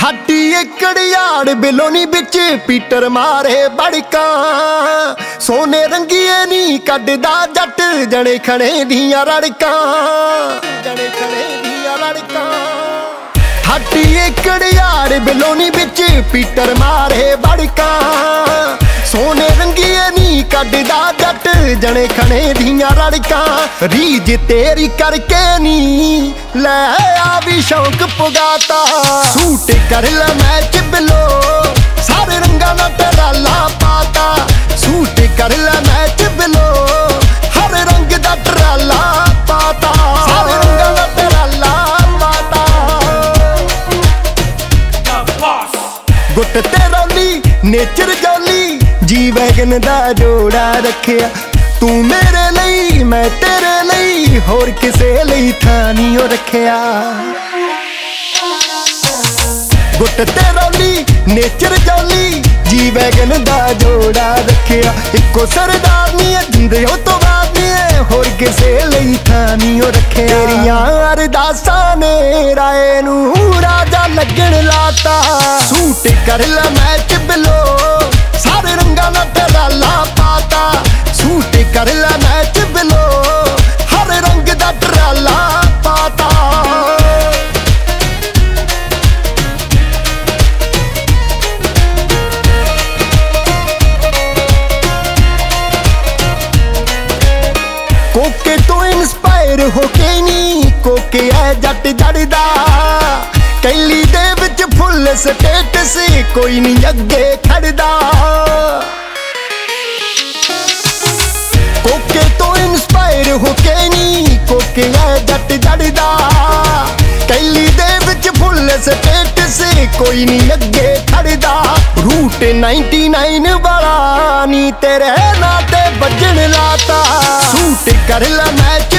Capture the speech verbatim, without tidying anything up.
ਸਾਡੀ ਏਕੜ ਯਾਰ ਬਿਲੋਨੀ ਵਿੱਚ ਪੀਟਰ ਮਾਰੇ ਬੜਕਾਂ ਸੋਨੇ ਰੰਗੀਏ ਨੀ ਕੱਢਦਾ ਜੱਟ ਜਣੇ ਖਣੇ ਦੀਆਂ ਰੜਕਾਂ ਜਣੇ ਖਣੇ ਦੀਆਂ ਰੜਕਾਂ ਸਾਡੀ ਏਕੜ ਯਾਰ ਬਿਲੋਨੀ ਵਿੱਚ ਪੀਟਰ ਮਾਰੇ ਬੜਕਾਂ ਸੋਨੇ ਰੰਗੀਏ ਨੀ ਕੱਢਦਾ ਜੱਟ ਜਣੇ ਖਣੇ ਦੀਆਂ ਰੜਕਾਂ ਰੀਜ ਤੇਰੀ ਕਰਕੇ ਨੀ ਲੈ ਆ ਵੀ ਸ਼ੌਂਕ ਪੁਗਾਤਾ ਸੂਟ ਕਰ ਲੈ ਮੈਚ ਬਿਲੋ ਸਾਰੇ ਰੰਗਾਂ ਦਾ ਟਰਾਲਾ ਪਾਤਾ ਸੂਟ ਕਰ ਲੈ ਮੈਚ ਬਿਲੋ ਹਰ ਰੰਗ ਦਾ ਟਰਾਲਾ ਪਾਤਾ ਸਾਰੇ ਰੰਗਾਂ ਦਾ ਟਰਾਲਾ ਪਾਤਾ ਗੁੱਟ ਤੇ ਰੌਲੀ ਨੇਚਰ ਜੌਲੀ ਜੀ ਵੈਗਨ ਦਾ ਜੋੜਾ ਰੱਖਿਆ ਤੂੰ ਮੇਰੇ ਲਈ ਮੈਂ ਤੇਰੇ ਲਈ ਹੋਰ ਕਿਸੇ ਲਈ ਥਾਂ ਨਹੀਂ ਉਹ ਰੱਖਿਆ ਗੁੱਟ ਤੇ ਰੌਲੀ ਨੇਚਰ ਜੌਲੀ ਜੀ ਵੈਗਨ ਦਾ ਜੋੜਾ ਰੱਖਿਆ ਇੱਕੋ ਸਰਦਾਰ ਨਹੀਂ ਜਿੰਦੇ ਉਹ ਤੋਂ ਬਾਅਦ ਨਹੀਂ ਹੋਰ ਕਿਸੇ ਲਈ ਥਾਂ ਨਹੀਂ ਉਹ ਰੱਖਿਆ ਤੇਰੀਆਂ ਅਰਦਾਸਾਂ ਨੇ ਰਾਏ ਨੂੰ ਰਾਜਾ ਲੱਗਣ ਲਾਤਾ ਸੂਟ ਕਰ ਲੈ ਮੈਚ ਬਿਲੋ ਸਾਰੇ ਰੰਗਾਂ ਦਾ ਟਰਾਲਾ ਪਾਤਾ ਸੂਟ ਕਰ ਲੈ ਮੈਚ ਬਿਲੋ ਹਰ ਰੰਗ ਦਾ ਟਰਾਲਾ ਪਾਤਾ ਕੋਕੇ ਤੋਂ ਇਨਸਪਾਇਰ ਹੋ ਕੇ ਨੀ ਕੋਕੇ ਐ ਜੱਟ ਜੜਦਾ ਕੈਲੀ ਦੇ ਵਿੱਚ ਫੁੱਲ ਸਟੇਟਸ ਕੋਈ ਨਹੀਂ ਅੱਗੇ ਖੜਦਾ ਕੋਕੇ ਤੋਂ ਇਨਸਪਾਇਰ ਹੋ ਕੇ ਨੀ ਕੋਕੇ ਐ ਜੱਟ ਜੜਦਾ ਕੈਲੀ ਦੇ ਵਿੱਚ ਫੁੱਲ ਸਟੇਟਸ ਕੋਈ ਨਹੀਂ ਅੱਗੇ ਖੜਦਾ ਰੂਟ ਨਾਈਨਟੀ ਨਾਈਨ ਵਾਲਾ ਨੀ ਤੇਰੇ ਨਾਂ ਤੇ ਵੱਜਣ ਲਾਤਾ ਸੂਟ ਕਰ ਲੈ ਮੈਚ